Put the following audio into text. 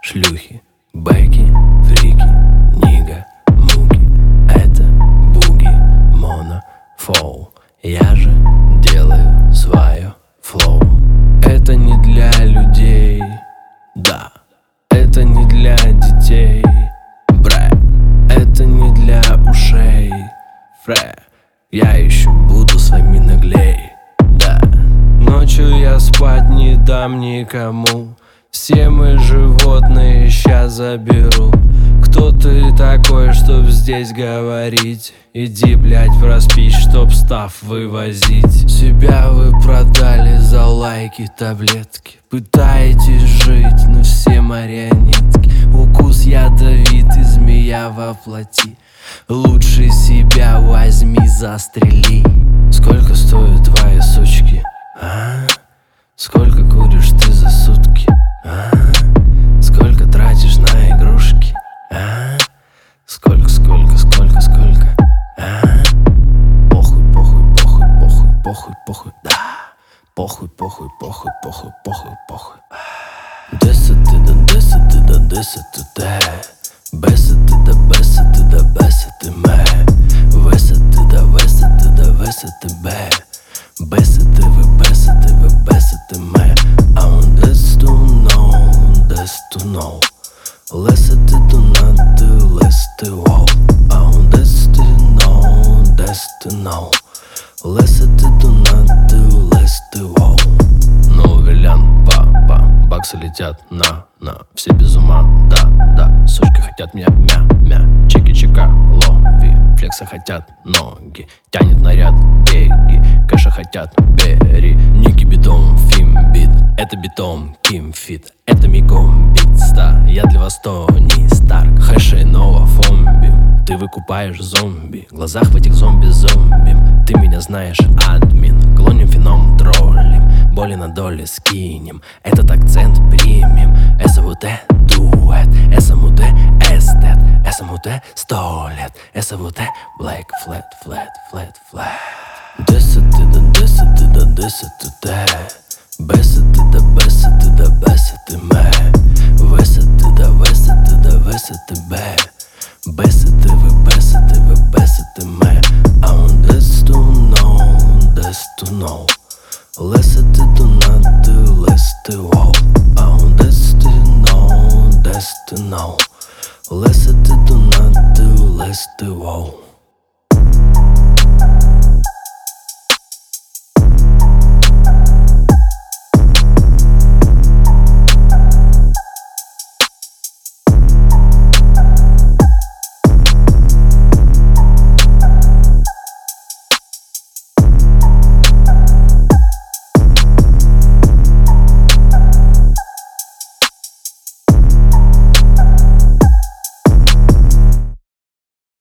шлюхи, бэки, фрики, нига, муки. Это буги, моно, фоу. Я же делаю свое флоу. Это не для людей, да. Это не для детей, бре. Это не для ушей, фре. Я еще буду с вами наглей, да. Ночью я спать не дам никому. Все мы животные щас заберу. Кто ты такой, чтоб здесь говорить? Иди, блядь, проспись, чтоб став вывозить. Себя вы продали за лайки, таблетки. Пытаетесь жить, но все марионетки. Укус ядовит и змея воплоти. Лучше себя возьми, застрели. Сколько стоят твои сучки, а? Сколько куришь ты за сутки, а? Сколько тратишь на игрушки, а? Сколько, а? Похуй, да. Похуй. Десяти до десяти, бесити до бесити ме. Весити до весити бе. Бесити ви бесити ме. I want this to know. Лесити до нади, лести вол. I want this to know. Лесити до нади, лести вол. Новый вариант, папа. Баксы летят на. Все без ума, да. Сучки хотят мя. Чики-чика, лови. Флекса хотят ноги. Тянет наряд, беги. Кэша хотят, бери. Ники битом, фимбит. Это битом, кимфит. Это мигом, битста. Я для вас Тони Старк. Хэши нового фомби. Ты выкупаешь зомби. В глазах в этих зомби. Ты меня знаешь, админ. Клоним феном, троллим. Боли на доле скинем. Этот акцент примем. СВТ дуэт. СМУТ эстет. СМУТ 100 лет. СВТ black flat. Десяти до десяти, бесити до бесити ме. Весити до весити бе. Бесити ви бесити ме. I want this to know. Лесити до нади, лести вол. I want this to know. Лесити до нади, лести вол.